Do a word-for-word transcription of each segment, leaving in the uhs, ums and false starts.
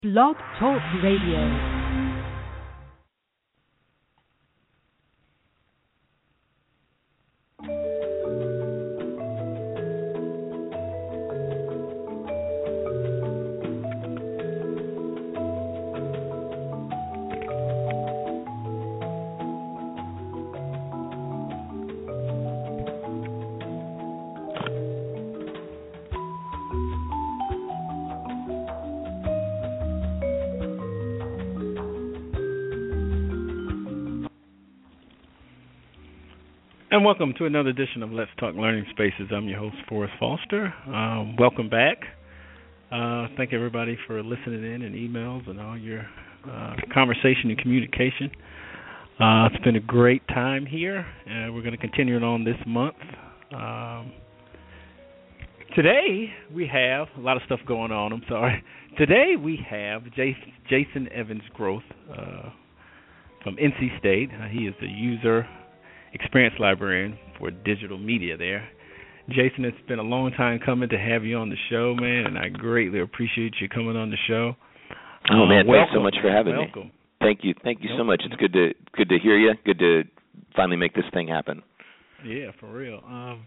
Blog Talk Radio. And welcome to another edition of Let's Talk Learning Spaces. I'm your host, Forrest Foster. Um, welcome back. Uh, thank everybody for listening in and emails and all your uh, conversation and communication. Uh, it's been a great time here, and we're going to continue it on this month. Um, today, we have a lot of stuff going on. I'm sorry. Today, we have Jason, Jason Evans Groth uh, from N C State. Uh, he is the user experience librarian for digital media there. Jason, it's been a long time coming to have you on the show, man, and I greatly appreciate you coming on the show. Oh, man, uh, thanks so much for having welcome. me. Thank you. Thank you so much. It's good to good to hear you. Good to finally make this thing happen. Yeah, for real. Um,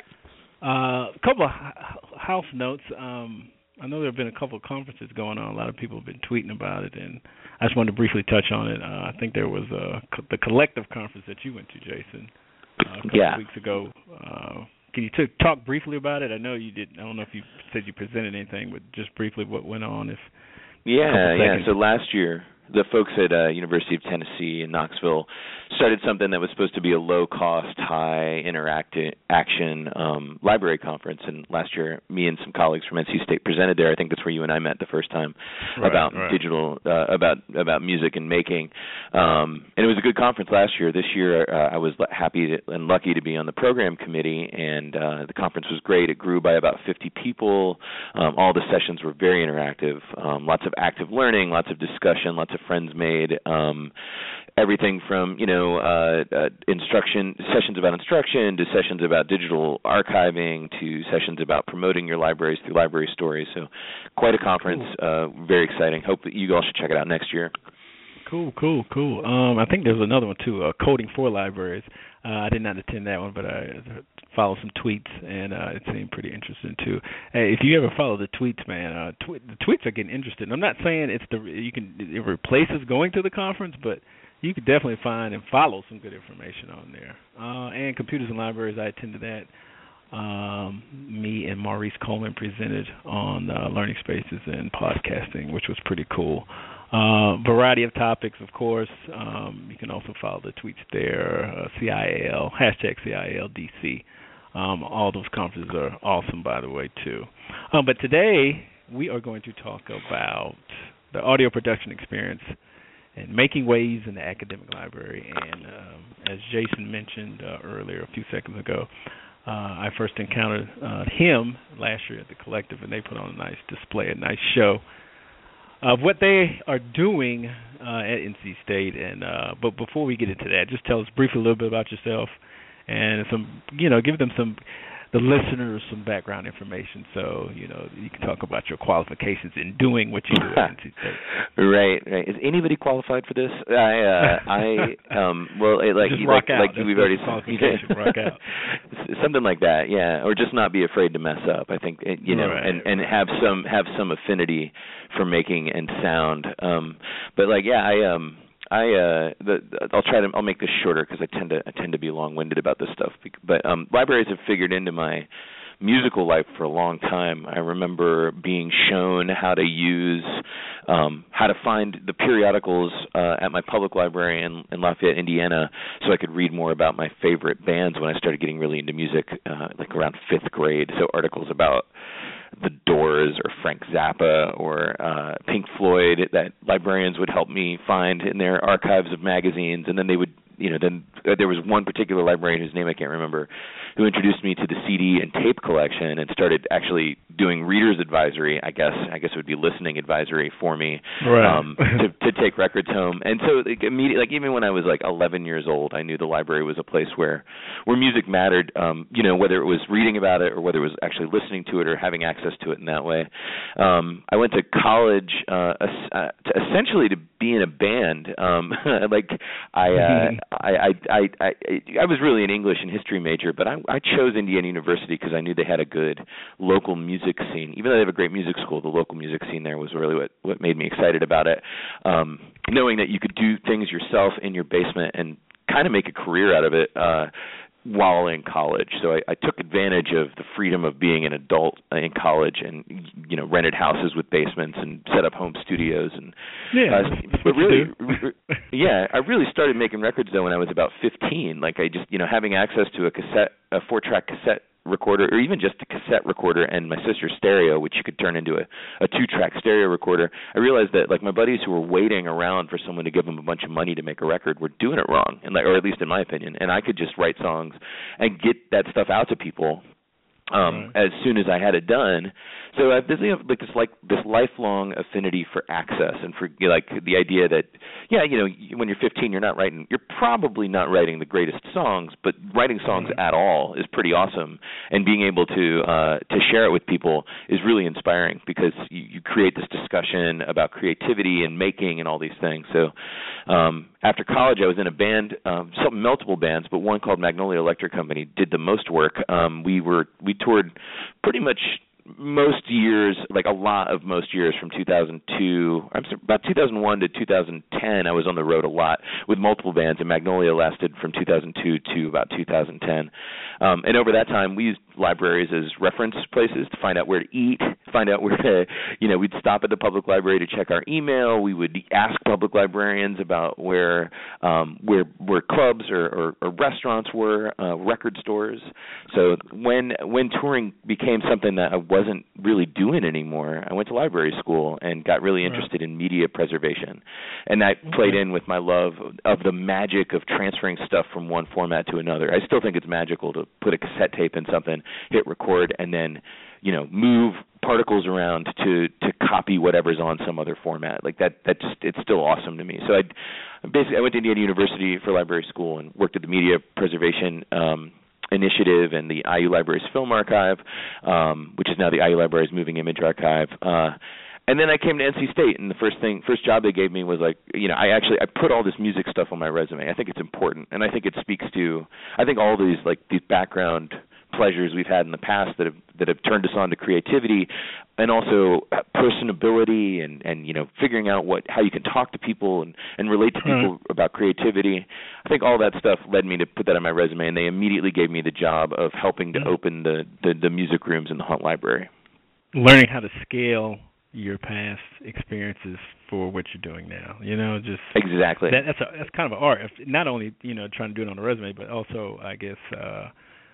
uh, a couple of house notes. Um, I know there have been a couple of conferences going on. A lot of people have been tweeting about it, and I just wanted to briefly touch on it. Uh, I think there was uh, the collective conference that you went to, Jason, uh, a couple yeah. of weeks ago. Uh, can you t- talk briefly about it? I know you did. I don't know if you said you presented anything, but just briefly what went on. If yeah, yeah. So last year, the folks at uh, University of Tennessee in Knoxville started something that was supposed to be a low-cost, high-interaction um, library conference. And last year, me and some colleagues from N C State presented there. I think that's where you and I met the first time right, about right. digital, uh, about about music and making. Um, and it was a good conference last year. This year, uh, I was happy to, and lucky to be on the program committee, and uh, the conference was great. It grew by about fifty people. Um, all the sessions were very interactive. Um, lots of active learning, lots of discussion, lots of friends made. Um, everything from, you know, uh, uh, instruction, sessions about instruction to sessions about digital archiving to sessions about promoting your libraries through library stories. So quite a conference, uh, very exciting. Hope that you all should check it out next year. Cool, cool, cool. Um, I think there's another one, too, uh, Coding for Libraries. Uh, I did not attend that one, but I followed some tweets, and uh, it seemed pretty interesting, too. Hey, if you ever follow the tweets, man, uh, tw- the tweets are getting interesting. I'm not saying it's the you can it replaces going to the conference, but you could definitely find and follow some good information on there. Uh, and Computers and Libraries, I attended that. Um, me and Maurice Coleman presented on uh, Learning Spaces and podcasting, which was pretty cool. Uh, variety of topics, of course. Um, you can also follow the tweets there, uh, C I L, hashtag C I L D C. Um, all those conferences are awesome, by the way, too. Um, but today, we are going to talk about the audio production experience and making waves in the academic library. And um, as Jason mentioned uh, earlier, a few seconds ago, uh, I first encountered uh, him last year at the Collective, and they put on a nice display, a nice show of what they are doing uh, at N C State. And uh, but before we get into that, just tell us briefly a little bit about yourself and some, you know, give them some, the listeners some background information, so you know you can talk about your qualifications in doing what you do at N C State. Right, right. Is anybody qualified for this? I, uh, I, um, well, it, like, just like, rock out. like That's we've already qualification. Rock out. Something like that, yeah, or just not be afraid to mess up. I think, you know, right. and, and have some have some affinity for making and sound. Um, but like, yeah, I um. I uh, the, the, I'll try to I'll make this shorter because I tend to I tend to be long-winded about this stuff. But um, libraries have figured into my musical life for a long time. I remember being shown how to use um, how to find the periodicals uh, at my public library in, in Lafayette, Indiana, so I could read more about my favorite bands when I started getting really into music, uh, like around fifth grade. So articles about the Doors or Frank Zappa or uh, Pink Floyd that librarians would help me find in their archives of magazines, and then they would, you know, then uh, there was one particular librarian whose name I can't remember. who introduced me to the C D and tape collection and started actually doing reader's advisory. I guess I guess it would be listening advisory for me, right. um, to to take records home. And so like, immediately, like even when I was like eleven years old, I knew the library was a place where where music mattered. Um, you know, whether it was reading about it or whether it was actually listening to it or having access to it in that way. Um, I went to college uh, uh, to essentially to be in a band. Um, like I, uh, I, I, I, I, I was really an English and history major, but I, I chose Indiana University because I knew they had a good local music scene. Even though they have a great music school, the local music scene there was really what, what made me excited about it. Um, knowing that you could do things yourself in your basement and kind of make a career out of it. Uh, while in college. So I, I took advantage of the freedom of being an adult in college and, you know, rented houses with basements and set up home studios. And yeah, uh, but really, re- yeah, I really started making records, though, when I was about fifteen. Like I just, you know, having access to a cassette, a four-track cassette recorder, or even just a cassette recorder and my sister's stereo, which you could turn into a, a two-track stereo recorder, I realized that like my buddies who were waiting around for someone to give them a bunch of money to make a record were doing it wrong, and like, or at least in my opinion, and I could just write songs and get that stuff out to people um, right. as soon as I had it done. So I've this, you know, like this like this lifelong affinity for access and for like the idea that yeah, you know, when you're fifteen, you're not writing, you're probably not writing the greatest songs, but writing songs mm-hmm. at all is pretty awesome. And being able to uh, to share it with people is really inspiring because you, you create this discussion about creativity and making and all these things. So um, after college, I was in a band, um, some multiple bands, but one called Magnolia Electric Company did the most work. Um, we were we toured pretty much most years, like a lot of most years from two thousand two, I'm sorry, about two thousand one to two thousand ten, I was on the road a lot with multiple bands, and Magnolia lasted from two thousand two to about two thousand ten. Um, and over that time, we used libraries as reference places to find out where to eat, find out where to, you know, we'd stop at the public library to check our email. We would ask public librarians about where um, where where clubs or, or, or restaurants were, uh, record stores. So when when touring became something that I wasn't really doing anymore, I went to library school and got really interested right. in media preservation. And that okay. played in with my love of the magic of transferring stuff from one format to another. I still think it's magical to put a cassette tape in something, hit record, and then, you know, move particles around to, to copy whatever's on some other format. Like that, that just, it's still awesome to me. So I basically, I went to Indiana University for library school and worked at the media preservation um, initiative and the I U Libraries Film Archive, um, which is now the I U Libraries Moving Image Archive. Uh, and then I came to N C State, and the first thing, first job they gave me was like, you know, I actually I put all this music stuff on my resume. I think it's important, and I think it speaks to, I think all these like these background pleasures we've had in the past that have that have turned us on to creativity, and also personability, and, and you know, figuring out what how you can talk to people and, and relate to people mm-hmm. about creativity. I think all that stuff led me to put that on my resume, and they immediately gave me the job of helping to mm-hmm. open the, the, the music rooms in the Hunt Library. Learning how to scale your past experiences for what you're doing now, you know, just exactly. That, that's a, that's kind of an art. Not only, you know, trying to do it on a resume, but also, I guess, uh,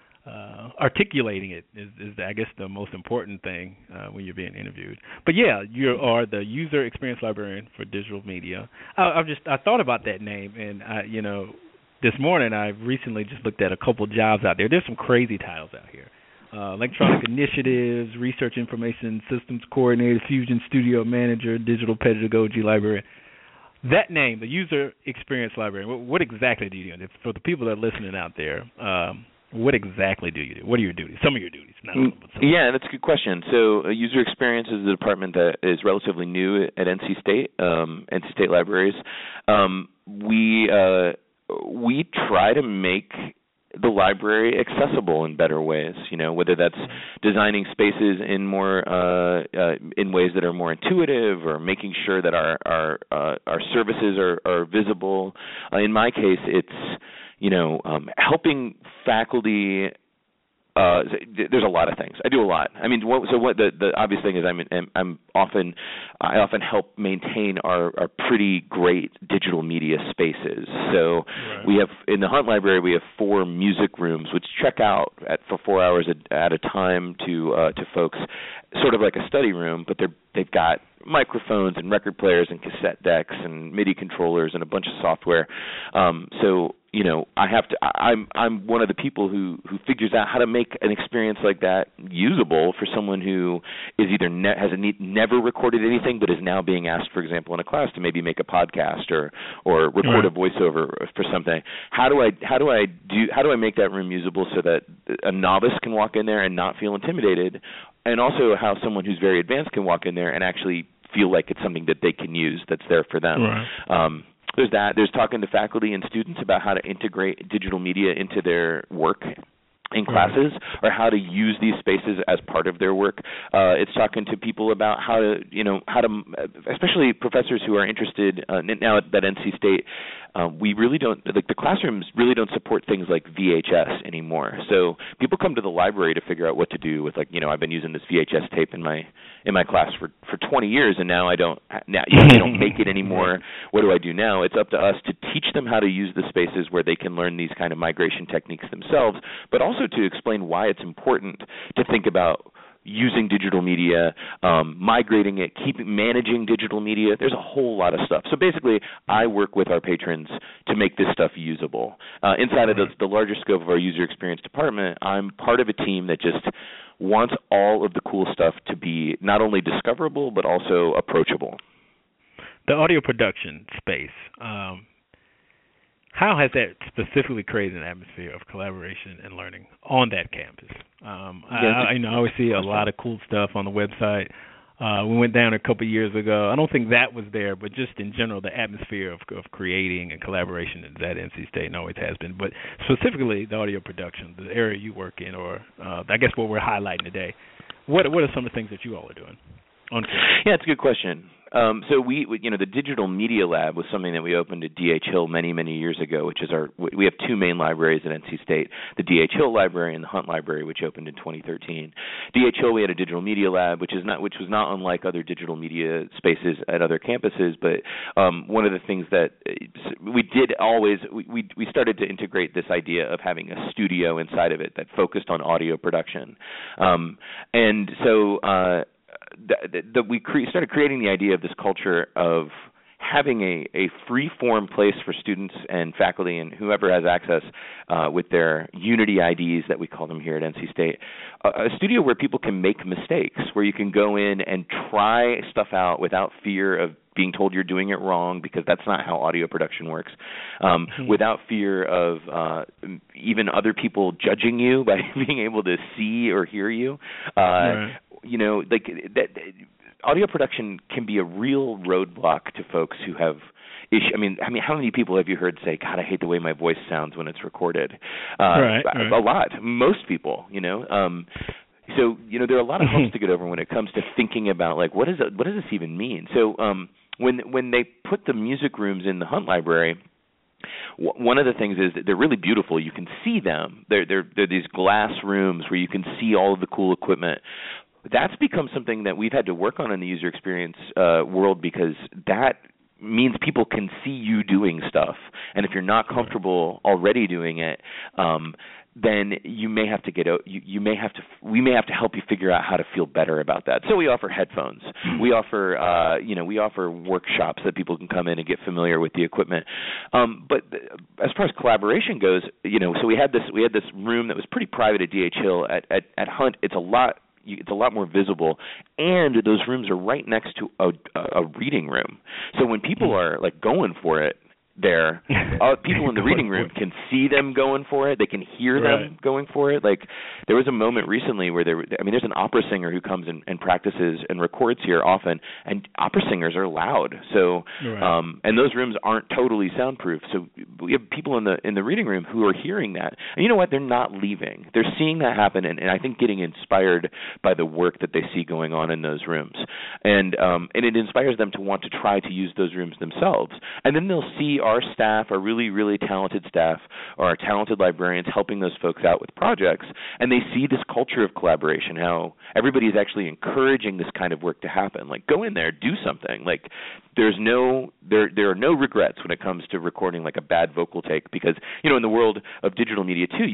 uh, articulating it is, is, I guess, the most important thing uh, when you're being interviewed. But yeah, you are the user experience librarian for digital media. I, I've just I thought about that name, and I, you know, this morning I recently just looked at a couple jobs out there. There's some crazy titles out here. Uh, electronic initiatives, research information systems coordinator, Fusion studio manager, digital pedagogy librarian. That name, the user experience librarian, what, what exactly do you do? It's for the people that are listening out there, um, what exactly do you do? What are your duties? Some of your duties. Not all, but some. Yeah, that's a good question. So uh, user experience is a department that is relatively new at N C State, um, N C State Libraries. Um, we uh, we try to make the library accessible in better ways, you know, whether that's designing spaces in more uh, uh, in ways that are more intuitive, or making sure that our our uh, our services are, are visible. Uh, in my case, it's, you know, um, helping faculty. Uh, there's a lot of things. I do a lot. I mean, what, so what the, the obvious thing is I'm, I'm I'm often I often help maintain our, our pretty great digital media spaces. So right. we have in the Hunt Library we have four music rooms which check out at, for four hours at, at a time to uh, to folks, sort of like a study room, but they're they've got microphones and record players and cassette decks and MIDI controllers and a bunch of software. Um, so you know, I have to. I, I'm I'm one of the people who, who figures out how to make an experience like that usable for someone who is either ne- has a ne- never recorded anything, but is now being asked, for example, in a class to maybe make a podcast or or record right. a voiceover for something. How do I how do I do how do I make that room usable so that a novice can walk in there and not feel intimidated, and also how someone who's very advanced can walk in there and actually feel like it's something that they can use that's there for them. Right. Um, There's that. There's talking to faculty and students about how to integrate digital media into their work in classes, or how to use these spaces as part of their work. Uh, it's talking to people about how to, you know, how to, especially professors who are interested uh, now at, at N C State. Uh, we really don't, like the classrooms really don't support things like V H S anymore. So people come to the library to figure out what to do with, like, you know, I've been using this V H S tape in my in my class for, for twenty years, and now I don't now you know, they don't make it anymore. What do I do now? It's up to us to teach them how to use the spaces where they can learn these kind of migration techniques themselves, but also to explain why it's important to think about using digital media, um, migrating it, keeping managing digital media. There's a whole lot of stuff. So basically, I work with our patrons to make this stuff usable. Uh, inside of the, the larger scope of our user experience department, I'm part of a team that just wants all of the cool stuff to be not only discoverable but also approachable. The audio production space, um, how has that specifically created an atmosphere of collaboration and learning on that campus? Um, yeah, I, I, you know, I always see a lot of cool stuff on the website. Uh, we went down a couple of years ago. I don't think that was there, but just in general, the atmosphere of, of creating and collaboration is at N C State and always has been. But specifically, the audio production, the area you work in, or uh, I guess what we're highlighting today. What what are some of the things that you all are doing on campus? Yeah, it's a good question. Um, so we, we, you know, the Digital Media Lab was something that we opened at D H Hill many, many years ago, which is our, we have two main libraries at N C State, the D H Hill Library and the Hunt Library, which opened in twenty thirteen. D H Hill, we had a Digital Media Lab, which is not, which was not unlike other digital media spaces at other campuses, but um, one of the things that we did always, we, we, we started to integrate this idea of having a studio inside of it that focused on audio production. Um, and so, uh, that we cre- started creating the idea of this culture of having a, a free-form place for students and faculty and whoever has access uh, with their Unity I Ds that we call them here at N C State, a, a studio where people can make mistakes, where you can go in and try stuff out without fear of being told you're doing it wrong, because that's not how audio production works, um, mm-hmm. without fear of uh, even other people judging you by being able to see or hear you. Uh, right. You know, like that, audio production can be a real roadblock to folks who have issue. I mean, I mean, how many people have you heard say, "God, I hate the way my voice sounds when it's recorded"? Uh, right, a, right. a lot. Most people, you know. Um, so, you know, there are a lot of humps to get over when it comes to thinking about, like, what is it, what does this even mean? So, um, when when they put the music rooms in the Hunt Library, one of the things is that they're really beautiful. You can see them. They're they're they're these glass rooms where you can see all of the cool equipment. That's become something that we've had to work on in the user experience uh, world, because that means people can see you doing stuff. And if you're not comfortable already doing it, um, then you may have to get out. You, you may have to. We may have to help you figure out how to feel better about that. So we offer headphones. We offer, uh, you know, we offer workshops that people can come in and get familiar with the equipment. Um, but as far as collaboration goes, you know, so we had this. We had this room that was pretty private at D H Hill. At at, at Hunt, it's a lot. It's a lot more visible, and those rooms are right next to a, a reading room. So when people are like going for it, there, uh, people in the reading room can see them going for it. They can hear right. them going for it. Like, there was a moment recently where there, I mean, there's an opera singer who comes and, and practices and records here often, and opera singers are loud. So, right. um, and those rooms aren't totally soundproof. So we have people in the in the reading room who are hearing that, and you know what? They're not leaving. They're seeing that happen, and, and I think getting inspired by the work that they see going on in those rooms, and um, and it inspires them to want to try to use those rooms themselves, and then they'll see our staff, our really, really talented staff, or our talented librarians helping those folks out with projects, and they see this culture of collaboration, how everybody is actually encouraging this kind of work to happen. Like, go in there, do something. Like, there's no, there there are no regrets when it comes to recording like a bad vocal take, because, you know, in the world of digital media too, you can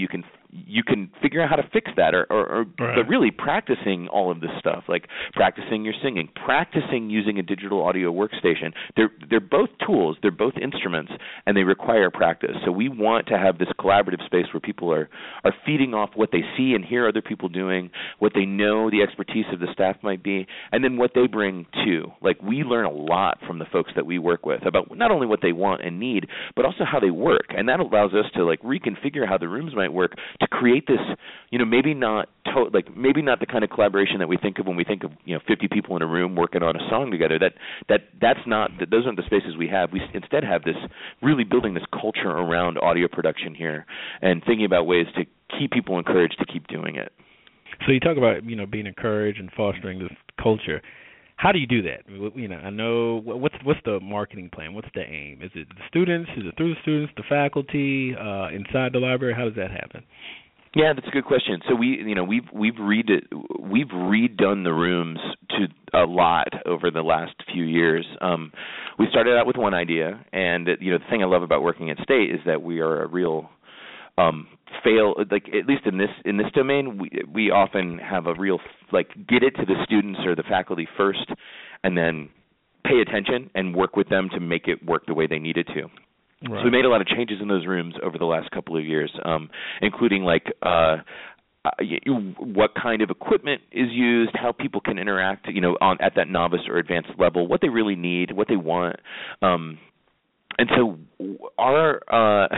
you can figure out how to fix that, or, or, or right. but really practicing all of this stuff, like practicing your singing, practicing using a digital audio workstation. They're they're both tools, they're both instruments, and they require practice. So we want to have this collaborative space where people are, are feeding off what they see and hear other people doing, what they know the expertise of the staff might be, and then what they bring too. Like, we learn a lot from the folks that we work with about not only what they want and need, but also how they work, and that allows us to like reconfigure how the rooms might work to create this, you know, maybe not to- like maybe not the kind of collaboration that we think of when we think of, you know, fifty people in a room working on a song together. That that that's not those aren't the spaces we have. We instead have this really building this culture around audio production here and thinking about ways to keep people encouraged to keep doing it. So you talk about, you know, being encouraged and fostering this culture. How do you do that? You know, I know what's what's the marketing plan? What's the aim? Is it the students? Is it through the students, the faculty, uh, inside the library? How does that happen? Yeah, that's a good question. So we, you know, we've we've read it, we've redone the rooms to a lot over the last few years. Um, we started out with one idea, and you know, the thing I love about working at State is that we are a real um, fail. Like, at least in this in this domain, we we often have a real like get it to the students or the faculty first, and then pay attention and work with them to make it work the way they need it to. Right. So we made a lot of changes in those rooms over the last couple of years, um, including like uh, uh, what kind of equipment is used, how people can interact, you know, on at that novice or advanced level, what they really need, what they want, um, and so our uh,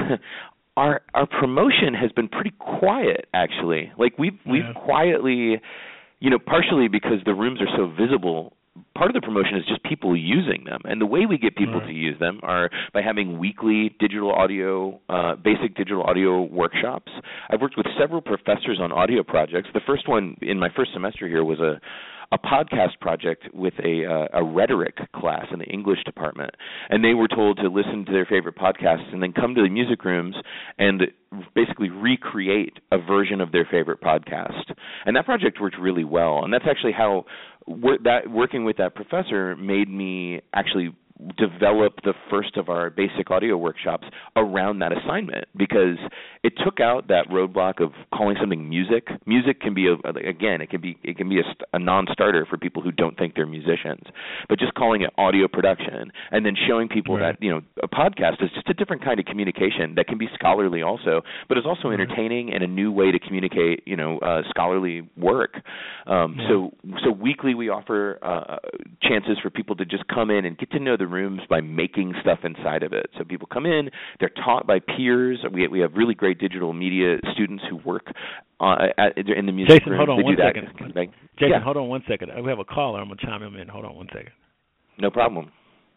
our our promotion has been pretty quiet, actually. Like we've we've yeah. quietly, you know, partially because the rooms are so visible. Part of the promotion is just people using them, and the way we get people right. to use them are by having weekly digital audio, uh, basic digital audio workshops. I've worked with several professors on audio projects. The first one in my first semester here was a a podcast project with a uh, a rhetoric class in the English department, and they were told to listen to their favorite podcasts and then come to the music rooms and basically recreate a version of their favorite podcast. And that project worked really well, and that's actually how wor- that working with that professor made me actually develop the first of our basic audio workshops around that assignment, because it took out that roadblock of calling something music. Music can be, a, again, it can be it can be a, a non-starter for people who don't think they're musicians, but just calling it audio production and then showing people right. that, you know, a podcast is just a different kind of communication that can be scholarly also, but is also entertaining and a new way to communicate, you know, uh, scholarly work. Um, yeah. So so weekly we offer uh, chances for people to just come in and get to know the rooms by making stuff inside of it. So people come in, they're taught by peers. We we have really great digital media students who work uh, at, in the music Jason, room. hold on they one do that. second. Like, Jason, yeah. hold on one second. We have a caller. I'm going to chime him in. Hold on one second. No problem.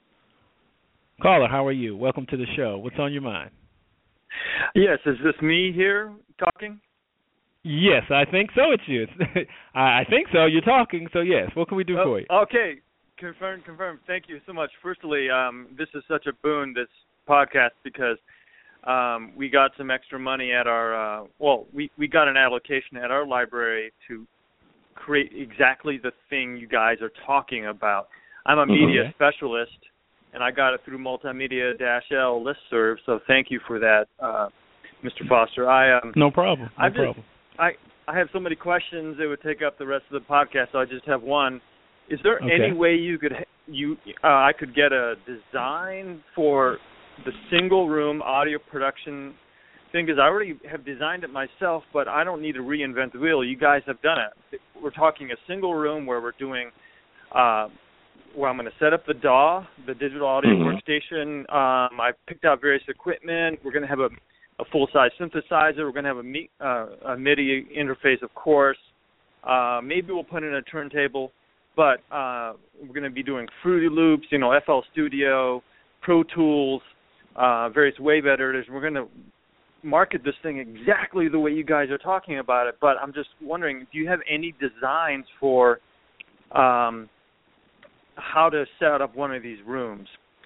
Caller, how are you? Welcome to the show. What's on your mind? Yes, is this me here talking? Yes, I think so. It's you. I think so. You're talking, so yes. What can we do oh, for you? Okay. Confirm, confirm. Thank you so much. Firstly, um, this is such a boon, this podcast, because um, we got some extra money at our, uh, well, we, we got an allocation at our library to create exactly the thing you guys are talking about. I'm a media okay. specialist, and I got it through Multimedia-L listserv, so thank you for that, uh, Mister Foster. I um, No problem. No I just, problem. I, I have so many questions, it would take up the rest of the podcast, so I just have one. Is there okay. any way you could you uh, I could get a design for the single room audio production thing? Because I already have designed it myself, but I don't need to reinvent the wheel. You guys have done it. We're talking a single room where we're doing uh, where I'm going to set up the D A W, the digital audio mm-hmm. workstation. Um, I've picked out various equipment. We're going to have a, a full size synthesizer. We're going to have a, me, uh, a MIDI interface, of course. Uh, maybe we'll put in a turntable. But uh, we're going to be doing Fruity Loops, you know, F L Studio, Pro Tools, uh, various wave editors. We're going to market this thing exactly the way you guys are talking about it. But I'm just wondering, do you have any designs for um, how to set up one of these rooms?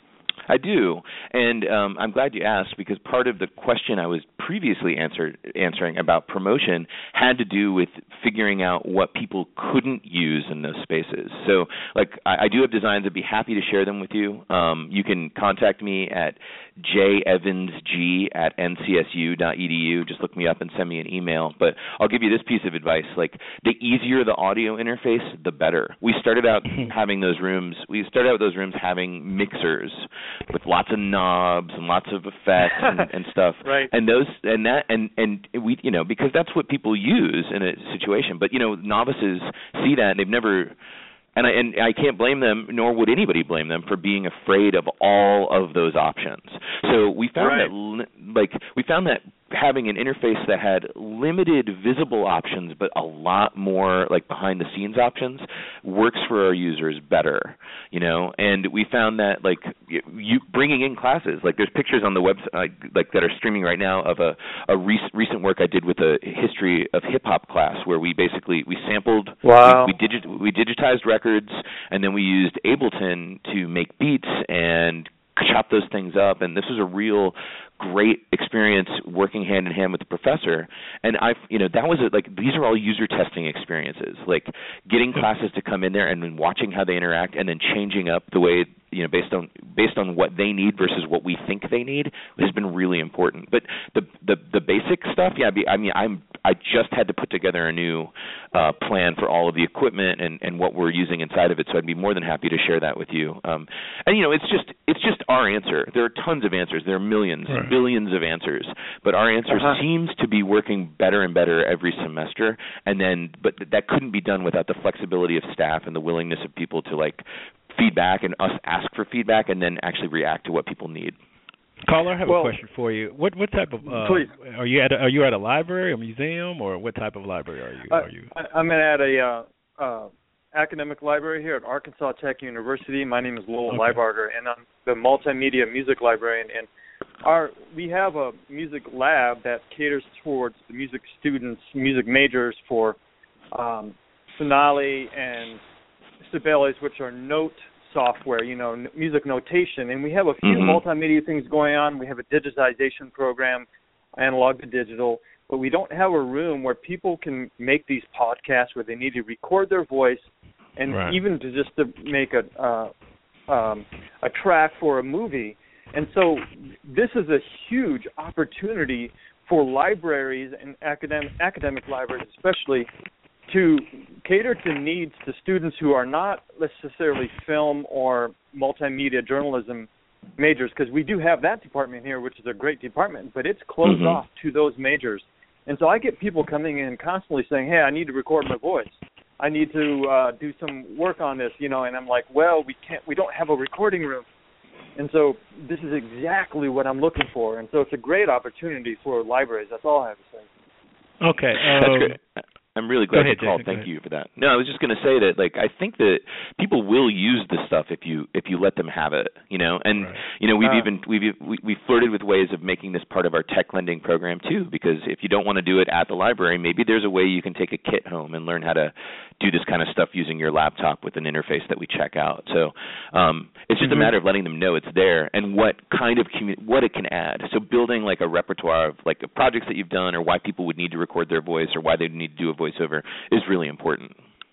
I do, and um, I'm glad you asked, because part of the question I was previously answered, answering about promotion had to do with figuring out what people couldn't use in those spaces. So, like, I, I do have designs. I'd be happy to share them with you. Um, you can contact me at j evans g at n c s u dot e d u. Just look me up and send me an email. But I'll give you this piece of advice. Like, the easier the audio interface, the better. We started out having those rooms. We started out with those rooms having mixers with lots of knobs and lots of effects and, and stuff. Right. And those and that and and we you know because that's what people use in a situation. But you know, novices see that and they've never. And I, and I can't blame them, nor would anybody blame them, for being afraid of all of those options. So we found right. that, like, we found that having an interface that had limited visible options, but a lot more like behind-the-scenes options, works for our users better. You know, and we found that, like, you bringing in classes, like, there's pictures on the website, like, that are streaming right now of a a rec- recent work I did with a history of hip hop class, where we basically we sampled, wow. we, we, digit- we digitized records, and then we used Ableton to make beats and chop those things up, and this was a real great experience working hand in hand with the professor. And I, you know, that was a, like, these are all user testing experiences, like getting classes to come in there and then watching how they interact, and then changing up the way, you know, based on based on what they need versus what we think they need, has been really important. But the the the basic stuff, yeah, I mean, I'm I just had to put together a new uh, plan for all of the equipment and, and what we're using inside of it. So I'd be more than happy to share that with you. Um, and you know, it's just it's just our answer. There are tons of answers. There are millions, right. billions of answers. But our answer uh-huh. seems to be working better and better every semester. And then, but that couldn't be done without the flexibility of staff and the willingness of people to, like, feedback and us ask for feedback and then actually react to what people need. Caller, I have well, a question for you. What what type of uh, please. are you at? A, are you at a library, a museum, or what type of library are you? Uh, are you? I, I'm at a uh, uh, academic library here at Arkansas Tech University. My name is Lowell Okay. Leibarger, and I'm the multimedia music librarian. And our we have a music lab that caters towards the music students, music majors for um, Sonali and Sibelius, which are note software, you know, n- music notation. And we have a few mm-hmm. multimedia things going on. We have a digitization program, analog to digital, but we don't have a room where people can make these podcasts where they need to record their voice, and right. even to just to make a uh, um, a track for a movie. And so this is a huge opportunity for libraries and academic academic libraries especially to cater to needs to students who are not necessarily film or multimedia journalism majors, because we do have that department here, which is a great department, but it's closed mm-hmm. off to those majors. And so I get people coming in constantly saying, hey, I need to record my voice. I need to uh, do some work on this, you know, and I'm like, well, we can't, we don't have a recording room. And so this is exactly what I'm looking for. And so it's a great opportunity for libraries. That's all I have to say. Okay. Um, That's great. I'm really glad ahead, you called. Jason, Thank you for that. No, I was just going to say that, like, I think that people will use this stuff if you if you let them have it, you know. And right. you know, we've uh, even we've we, we flirted with ways of making this part of our tech lending program too. Because if you don't want to do it at the library, maybe there's a way you can take a kit home and learn how to do this kind of stuff using your laptop with an interface that we check out. So um, it's just mm-hmm. a matter of letting them know it's there and what kind of commu- what it can add. So building like a repertoire of like the projects that you've done, or why people would need to record their voice, or why they need to do a voiceover is really important.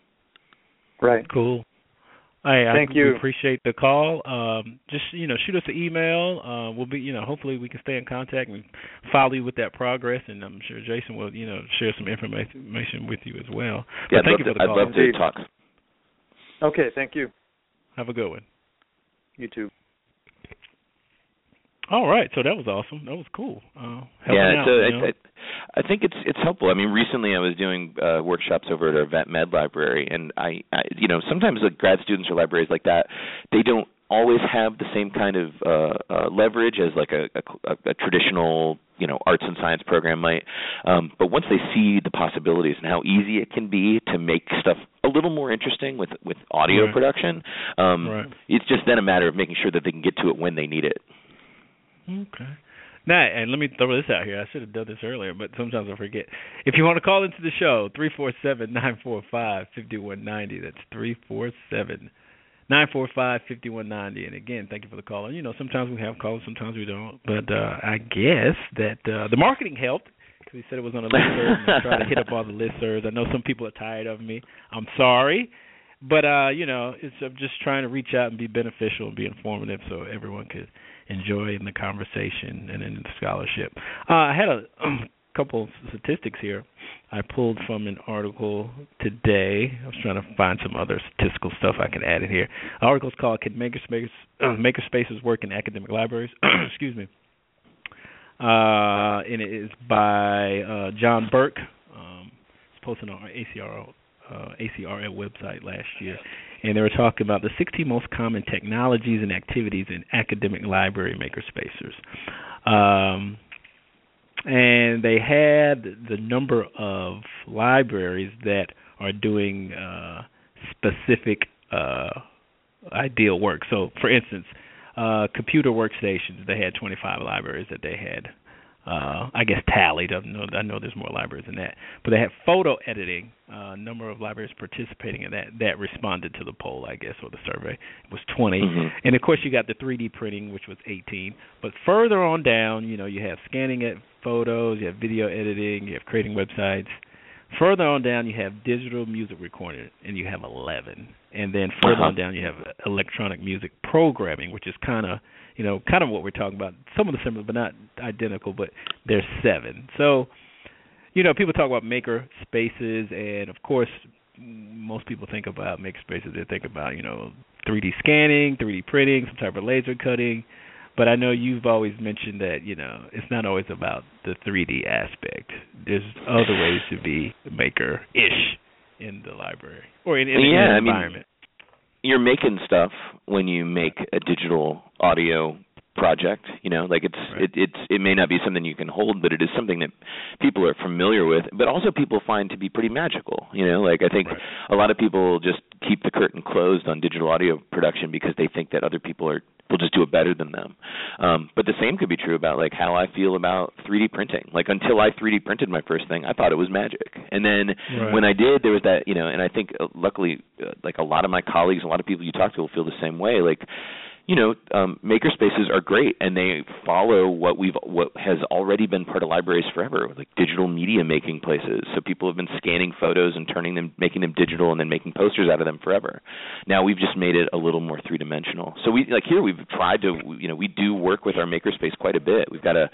Right. Cool. Hey, Thank I you. appreciate the call. Um, just, you know, shoot us an email. Uh, we'll be, you know, hopefully we can stay in contact and follow you with that progress. And I'm sure Jason will, you know, share some information with you as well. Yeah, but thank I'd you love for the to, call. I'd love to talk. Okay, thank you. Have a good one. You too. All right, so that was awesome. That was cool. Uh, yeah, out, so you I, know? I, I think it's it's helpful. I mean, recently I was doing uh, workshops over at our Vet Med library, and I, I, you know, sometimes like grad students or libraries like that, they don't always have the same kind of uh, uh, leverage as like a, a, a traditional, you know, arts and science program might. Um, but once they see the possibilities and how easy it can be to make stuff a little more interesting with with audio right. production, um, right. it's just then a matter of making sure that they can get to it when they need it. Okay. Now, and let me throw this out here. I should have done this earlier, but sometimes I forget. If you want to call into the show, three four seven, nine four five, five one nine zero. That's three four seven, nine four five, five one nine zero. And again, thank you for the call. And, you know, sometimes we have calls, sometimes we don't. But uh, I guess that uh, the marketing helped. He said it was on a listserv, and I tried to hit up all the listservs. I know some people are tired of me. I'm sorry. But, uh, you know, it's, I'm just trying to reach out and be beneficial and be informative so everyone could enjoy in the conversation and in the scholarship. Uh, I had a um, couple of statistics here I pulled from an article today. I was trying to find some other statistical stuff I could add in here. The article's called Can Makerspace, uh, Makerspaces Work in Academic Libraries? Excuse me. Uh, and it is by uh, John Burke. Um, it's posted on our A C R L, uh, A C R L website last year. And they were talking about the sixteen most common technologies and activities in academic library makerspaces. Um, and they had the number of libraries that are doing uh, specific uh, ideal work. So, for instance, Uh, computer workstations, they had twenty-five libraries that they had, uh, I guess, tallied. I know, I know there's more libraries than that. But they had photo editing, a uh, number of libraries participating in that, that responded to the poll, I guess, or the survey. It was twenty. Mm-hmm. And, of course, you got the three D printing, which was eighteen. But further on down, you know, you have scanning at photos, you have video editing, you have creating websites. Further on down, you have digital music recording, and you have eleven. And then further uh-huh. on down, you have electronic music programming, which is kind of, you know, kind of what we're talking about. Some of the similar, but not identical, but there's seven. So, you know, people talk about maker spaces, and, of course, most people think about maker spaces. They think about, you know, three D scanning, three D printing, some type of laser cutting. But I know you've always mentioned that, you know, it's not always about the three D aspect. There's other ways to be maker-ish in the library or in, in, yeah, in the environment. I mean, you're making stuff when you make a digital audio project, you know, like it's right. it it's it may not be something you can hold, but it is something that people are familiar with, but also people find to be pretty magical, you know, like I think right. a lot of people just keep the curtain closed on digital audio production because they think that other people are will just do it better than them. Um, but the same could be true about like how I feel about three D printing. Like until I three D printed my first thing, I thought it was magic. And then right. when I did, there was that, you know, and I think uh, luckily uh, like a lot of my colleagues, a lot of people you talk to will feel the same way. Like, you know, um, makerspaces are great, and they follow what we've what has already been part of libraries forever, like digital media making places. So people have been scanning photos and turning them, making them digital, and then making posters out of them forever. Now we've just made it a little more three dimensional. So we like here we've tried to, you know, we do work with our makerspace quite a bit. We've got a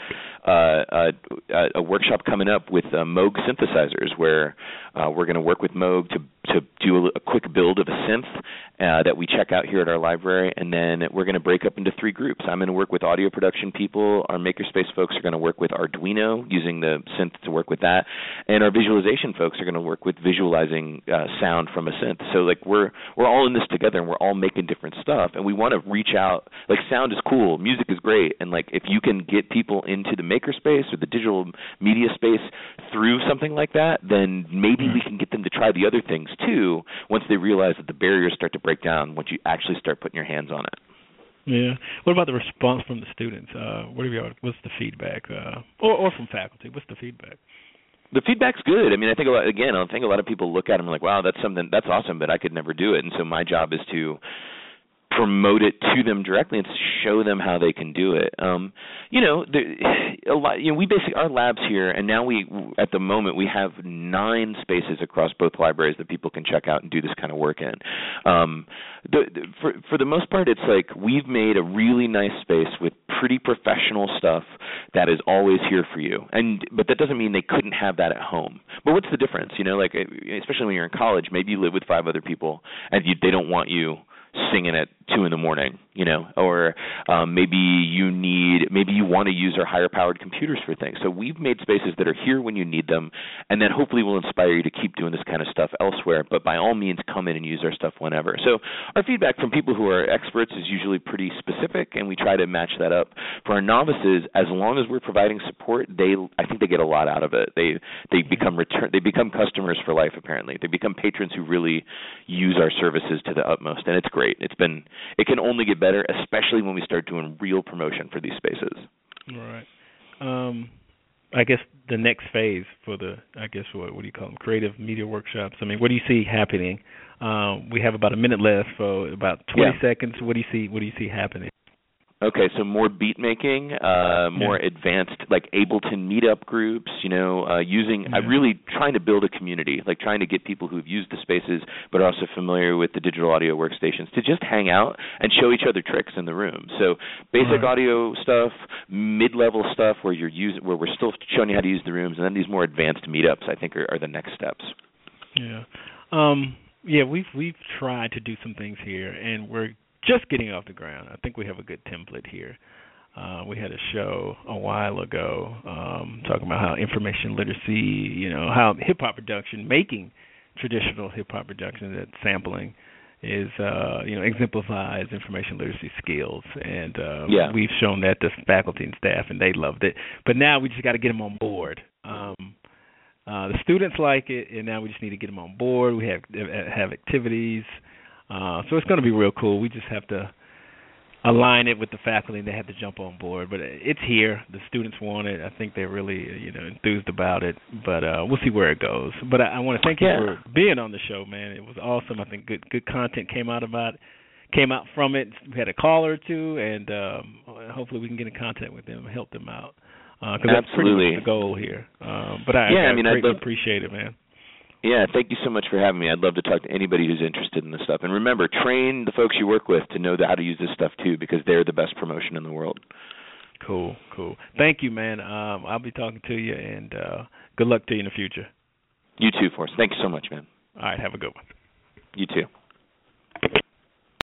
uh, a, a workshop coming up with uh, Moog synthesizers, where uh, we're going to work with Moog to to do a, a quick build of a synth uh, that we check out here at our library, and then we're going to break up into three groups. I'm going to work with audio production people. Our makerspace folks are going to work with Arduino, using the synth to work with that, and our visualization folks are going to work with visualizing uh, sound from a synth. So like we're we're all in this together, and we're all making different stuff, and we want to reach out. Like sound is cool, music is great, and like if you can get people into the makerspace or the digital media space through something like that, then maybe we can get them to try the other things too once they realize that the barriers start to break down once you actually start putting your hands on it. Yeah. What about the response from the students? Uh, what have you? What's the feedback? Uh, or, or from faculty? What's the feedback? The feedback's good. I mean, I think a lot, again, I think a lot of people look at them and like, wow, that's something that's awesome, but I could never do it. And so my job is to promote it to them directly and show them how they can do it. Um, you know, there, a lot. You know, we basically our labs here, and now we at the moment we have nine spaces across both libraries that people can check out and do this kind of work in. Um, the, the, for for the most part, it's like we've made a really nice space with pretty professional stuff that is always here for you. And but that doesn't mean they couldn't have that at home. But what's the difference? You know, like especially when you're in college, maybe you live with five other people and you, they don't want you singing at two in the morning, you know, or um, maybe you need, maybe you want to use our higher powered computers for things. So we've made spaces that are here when you need them, and that hopefully will inspire you to keep doing this kind of stuff elsewhere. But by all means, come in and use our stuff whenever. So our feedback from people who are experts is usually pretty specific, and we try to match that up. For our novices, as long as we're providing support, they, I think they get a lot out of it. They they become return, they become customers for life. Apparently, they become patrons who really use our services to the utmost, and it's great. It's been, it can only get better, especially when we start doing real promotion for these spaces. Right. Um, I guess the next phase for the, I guess what what do you call them, creative media workshops? I mean, what do you see happening? Um, we have about a minute left, for about twenty yeah. seconds. What do you see? What do you see happening? Okay, so more beat making, uh, more yeah. advanced, like Ableton meetup groups, you know, uh, using, yeah. uh, really trying to build a community, like trying to get people who've used the spaces but are also familiar with the digital audio workstations to just hang out and show each other tricks in the room. So basic right. audio stuff, mid-level stuff where you're using, where we're still showing you how to use the rooms, and then these more advanced meetups, I think, are, are the next steps. Yeah. Um, yeah, we've, we've tried to do some things here, and we're just getting off the ground. I think we have a good template here. Uh, we had a show a while ago um, talking about how information literacy, you know, how hip-hop production, making traditional hip-hop production, that sampling is, uh, you know, exemplifies information literacy skills. And uh, yeah. we've shown that to faculty and staff, and they loved it. But now we just got to get them on board. Um, uh, the students like it, and now we just need to get them on board. We have have activities. Uh, so it's going to be real cool. We just have to align it with the faculty, and they have to jump on board. But it's here. The students want it. I think they're really, you know, enthused about it. But uh, we'll see where it goes. But I, I want to thank you yeah. for being on the show, man. It was awesome. I think good good content came out about it, came out from it. We had a caller or two, and um, hopefully we can get in contact with them and help them out. Because uh, that's pretty much the goal here. Um, but I, yeah, I, I mean, greatly I'd love- appreciate it, man. Yeah, thank you so much for having me. I'd love to talk to anybody who's interested in this stuff. And remember, train the folks you work with to know how to use this stuff too, because they're the best promotion in the world. Cool, cool. Thank you, man. Um, I'll be talking to you, and uh, good luck to you in the future. You too, Forrest. Thank you so much, man. All right, have a good one. You too.